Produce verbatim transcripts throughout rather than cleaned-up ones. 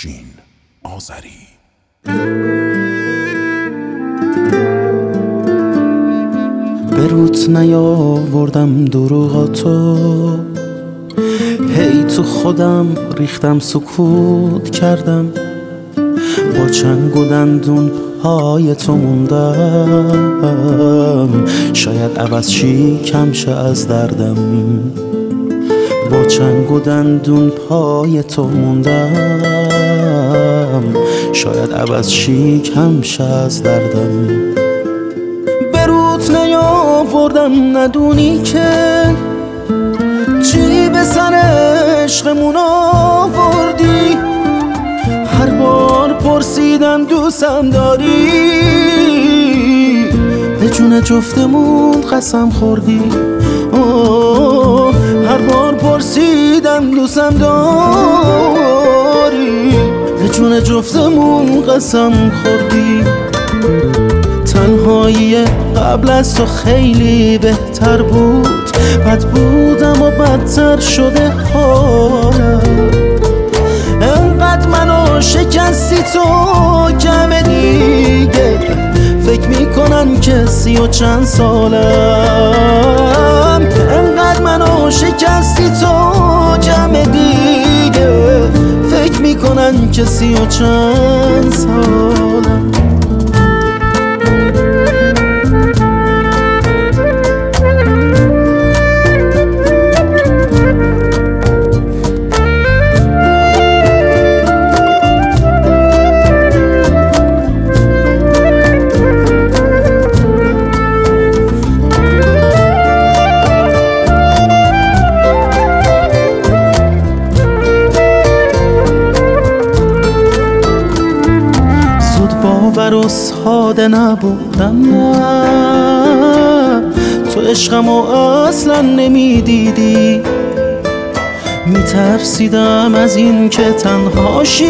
افشین آذری. به روت نیاوردم دروغاتو، هی تو خودم ریختم سکوت کردم، با چنگ و دندون پای تو موندم، شاید عوض چی کم شه از دردم، با چنگ و دندون پای تو موندم، شاید عوض چی کم شه از دردم. به روت نیاوردم ندونی که چی به سر عشقمون آوردی، هر بار پرسیدم دوستم داری، به جون جفتمون قسم خوردی. اوه هر بار پرسیدم دوستم داری، به جون جفتمون قسم خوردی. تنهایی قبل از تو خیلی بهتر بود، بد بودم و بدتر شده حالم، انقدر منو شکستی تو کم دیگه، فکر میکنن که سی و چند سالم، انقدر منو شکستی تو کم دیگه، فکر میکنن که سی و چند سالم. باور و ساده نبودم، نه تو عشقمو اصلا نمیدیدی، میترسیدم از این که تنهاشی،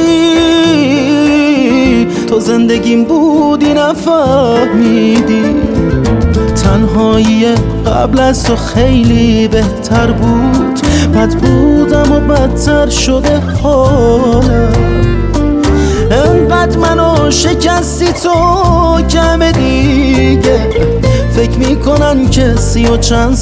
تو زندگیم بودی نفهمیدی. تنهایی قبل از تو خیلی بهتر بود، بد بودم و بدتر شده حالم، انقدر منو شکستی تو کم دیگه، فکر میکنن که سی و چند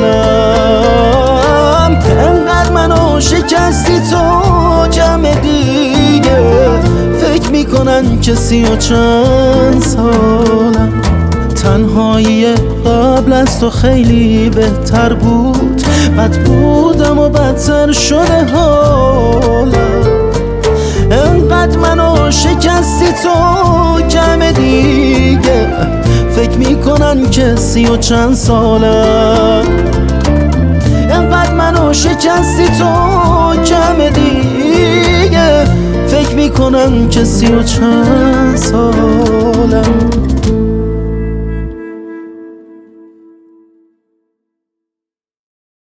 سالم، انقدر منو شکستی تو کم دیگه، فکر میکنن که سی و چند سالم. تنهایی قبل از تو خیلی بهتر بود، بد بودم و بدتر شده حالم، انقدر منو شکستی تو کم دیگه، فکر میکنن که سی و چند سالم، انقدر منو شکستی تو کم دیگه، فکر میکنن که سی و چند سالم.